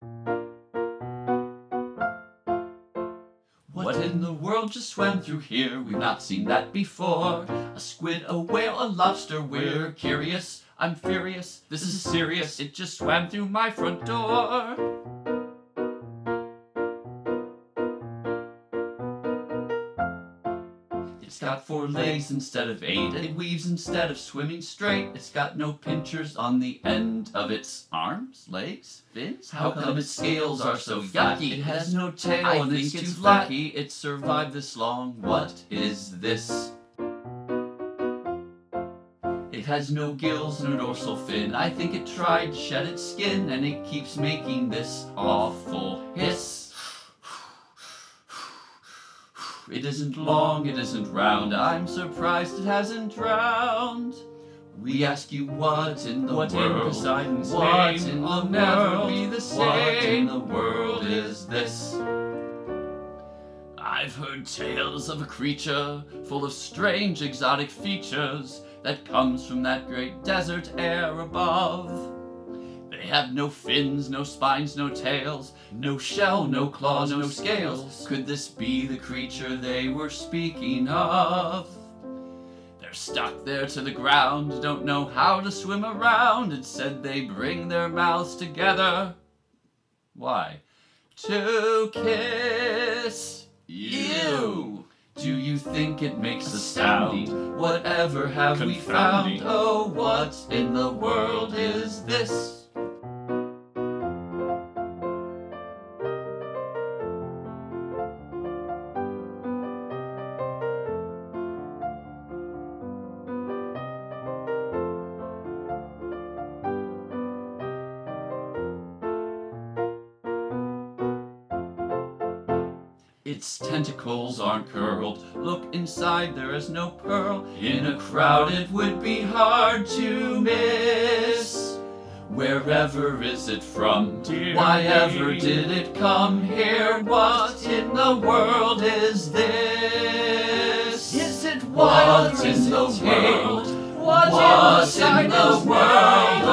What in the world just swam through here? We've not seen that before. A squid, a whale, a lobster, we're curious. I'm furious, this is serious, it just swam through my front door. It's got 4 legs instead of 8. It weaves instead of swimming straight. It's got no pinchers on the end of its arms, legs, fins. How come its scales are so yucky? It has no tail and it's too lucky it survived this long. What is this? It has no gills and a dorsal fin. I think it tried to shed its skin and it keeps making this awful hiss. It isn't long, it isn't round. I'm surprised it hasn't drowned. We ask you what in the world? Poseidon's What name in the will world? never be the same. What in the world is this? I've heard tales of a creature full of strange exotic features that comes from that great desert air above. They have no fins, no spines, no tails, no shell, no claws, no scales. Could this be the creature they were speaking of? They're stuck there to the ground, don't know how to swim around. It said they bring their mouths together. Why? To kiss you. Do you think it makes a sound? Whatever have we found? Confounding. Oh, what in the world is this? Its tentacles aren't curled. Look inside, there is no pearl. In a crowd it would be hard to miss. Wherever is it from? Dear Why ever me. did it come here? What in the world is this? Is it What wild or in is the it tamed? world? What What inside in the is world